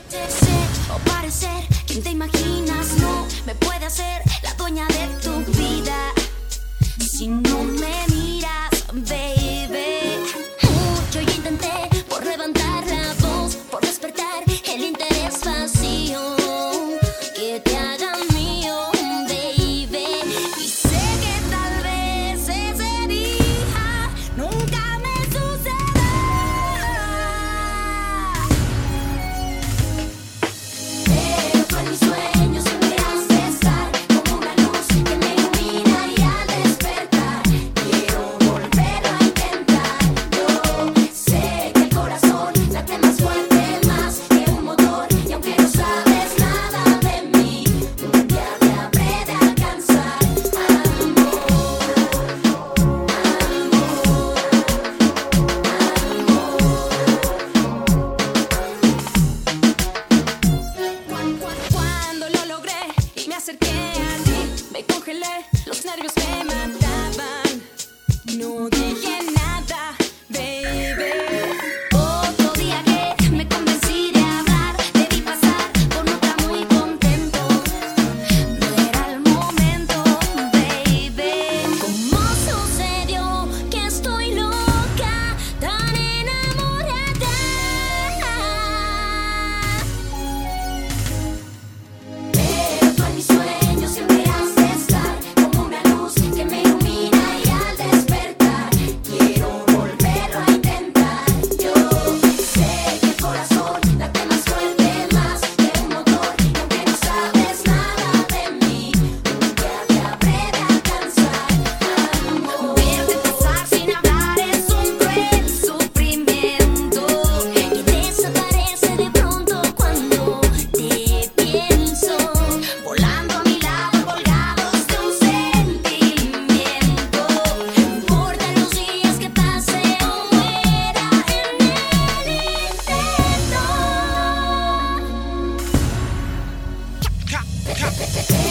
Ser o parecer quien te imaginas no me puede hacer la dueña de tu vida si no me miras, baby. Mucho yo intenté por levantar la voz, por despertar el interés vacío que te haga mío, baby. Y sé que tal vez ese día nunca me sucederá. Pero tú en mis sueños siempre has de estar como una luz que me ilumina y al despertar quiero volverlo a intentar. Yo sé que el corazón late más fuerte, más que un motor, y aunque no sabes nada de mí, un día te habré de alcanzar. Cuando lo logré y me acerqué a ti, me congelé, los nervios me mataban. No dije nada, baby. Otro día que me convencí de hablar, debí pasar con otra muy contento. No era el momento, baby. ¿Cómo sucedió que estoy loca, tan enamorada? Pero tú en mis sueños siempre has de estar como una luz que me ilumina y al despertar quiero volverlo a intentar. Yo sé que el corazón late más fuerte, más que un motor, y aunque no sabes nada de mí, un día te habré de alcanzar. Verte pasar sin hablar es un cruel sufrimiento y desaparece de pronto cuando te pienso, volando a mi lado, colgados de un sentimiento. No importan los días que pase o muera en el intento.